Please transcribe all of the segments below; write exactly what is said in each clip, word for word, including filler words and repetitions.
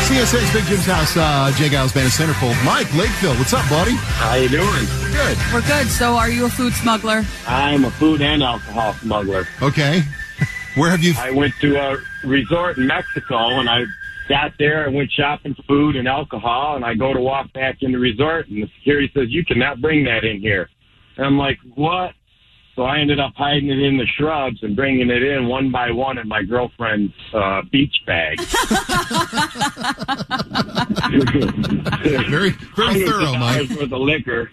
C S X Big Jim's house, uh, Jay Giles Band of Centerfold. Mike Lakeville, what's up, buddy? How you doing? Good. We're good. So are you a food smuggler? I'm a food and alcohol smuggler. Okay. Where have you... I went to a resort in Mexico, and I got there. I went shopping for food and alcohol, and I go to walk back in the resort, and the security says, you cannot bring that in here. And I'm like, what? So I ended up hiding it in the shrubs and bringing it in one by one in my girlfriend's uh, beach bag. very, very thorough, Mike. For the liquor.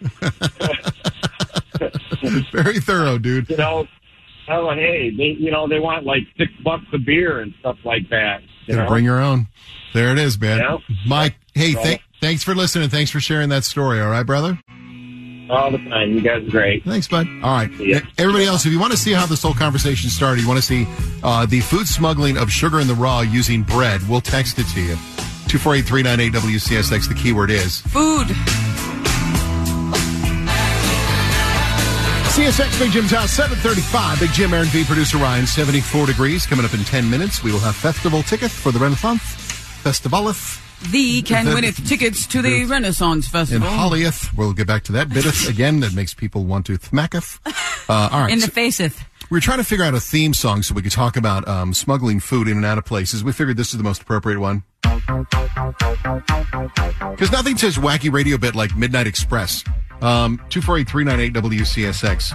Very thorough, dude. You know, oh, hey, they, you know, they want like six bucks a beer and stuff like that. You Gotta know? bring your own. There it is, man. Yeah. Mike, hey, So- th- thanks for listening. Thanks for sharing that story. All right, brother? All the time. You guys are great. Thanks, bud. All right. Yeah. Everybody else, if you want to see how this whole conversation started, you want to see uh, the food smuggling of sugar in the raw using bread, we'll text it to you. two four eight, three nine eight, W C S X. The keyword is Food. C S X Big Jim's house, seven thirty-five. Big Jim, Aaron V, producer Ryan, seventy-four degrees. Coming up in ten minutes, we will have festival tickets for the Renaissance Festivalith The can The- win it tickets to the Renaissance in Festival. Hollyeth. We'll get back to that bit again. That makes people want to thmacketh. Uh, all right. In the so- faceth. We were trying to figure out a theme song so we could talk about um, smuggling food in and out of places. We figured this is the most appropriate one. Because nothing says wacky radio bit like Midnight Express. Um, two four eight, three nine eight, W C S X.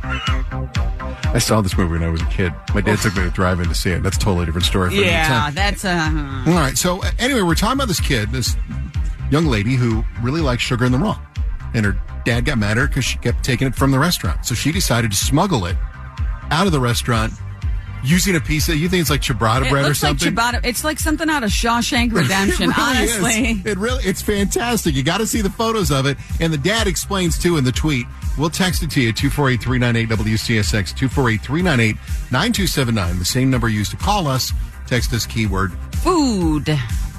I saw this movie when I was a kid. My dad took me to drive in to see it. That's a totally different story. For another Yeah, time. that's uh All right. So uh, anyway, we're talking about this kid, this young lady who really likes sugar in the raw. And her dad got mad at her because she kept taking it from the restaurant. So she decided to smuggle it out of the restaurant using a piece of, you think it's like ciabatta It bread or looks like something? ciabatta. It's like something out of Shawshank Redemption, It really honestly. is. It really, it's fantastic. You got to see the photos of it. And the dad explains, too, in the tweet. We'll text it to you, two four eight, three nine eight, W C S X, two four eight, three nine eight, nine two seven nine. The same number used to call us. Text us keyword Food.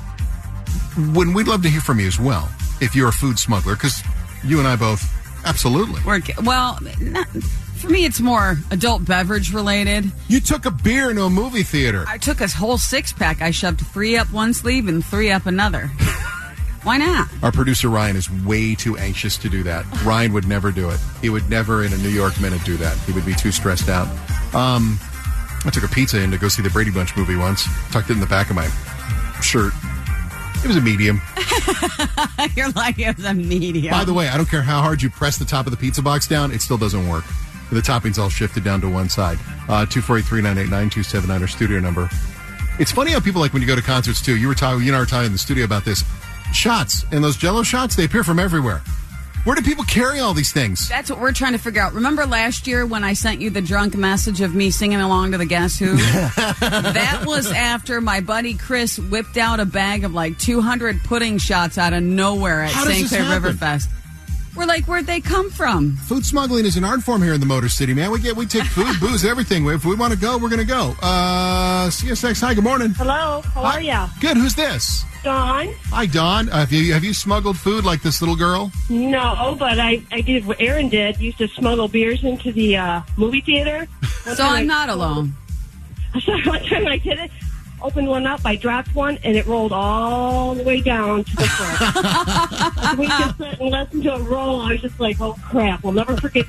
when we'd love to hear from you as well, if you're a food smuggler, because you and I both, absolutely. We're, well, not, for me, it's more adult beverage related. You took a beer into a movie theater. I took a whole six pack. I shoved three up one sleeve and three up another. Why not? Our producer Ryan is way too anxious to do that. Ryan would never do it. He would never in a New York minute do that. He would be too stressed out. Um, I took a pizza in to go see the Brady Bunch movie once. Tucked it in the back of my shirt. It was a medium. You're like, it was a medium. By the way, I don't care how hard you press the top of the pizza box down, it still doesn't work. The topping's all shifted down to one side. Uh, two four eight, three nine eight, nine two seven nine, our studio number. It's funny how people like when you go to concerts, too. You were talking, you and I were talking in the studio about this. Shots, and those Jell-O shots, they appear from everywhere. Where do people carry all these things? That's what we're trying to figure out. Remember last year when I sent you the drunk message of me singing along to the Guess Who? That was after my buddy Chris whipped out a bag of like two hundred pudding shots out of nowhere at How does Saint this Clair happen? Riverfest. We're like, where'd they come from? Food smuggling is an art form here in the Motor City, man. We get we take food, booze, everything. If we want to go, we're going to go. Uh, C S X, hi, good morning. Hello, how Hi. are ya? Good, who's this? Dawn? Hi, Dawn. Uh, have you have you smuggled food like this little girl? No, but I, I did what Aaron did. Used to smuggle beers into the uh, movie theater. One So time I'm I- not alone. So one time I did it, opened one up, I dropped one, and it rolled all the way down to the floor. We just sat and listened to it roll. I was just like, oh, crap, we'll never forget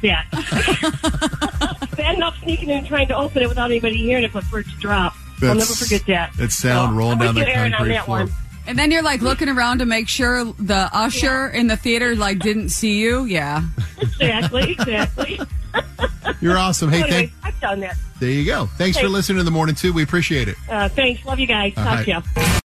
that. Bad enough sneaking in and trying to open it without anybody hearing it, but for it to drop. I'll never forget that. That sound So, rolling I'm down with that you, Aaron, on concrete that floor. one. And then you're like looking around to make sure the usher in the theater like didn't see you. Yeah. Exactly, exactly. You're awesome. Hey, Anyway, thank, I've done that. there you go. Thanks for Thanks. listening in the morning, too. We appreciate it. Uh, thanks. Love you guys. All Talk right. to you.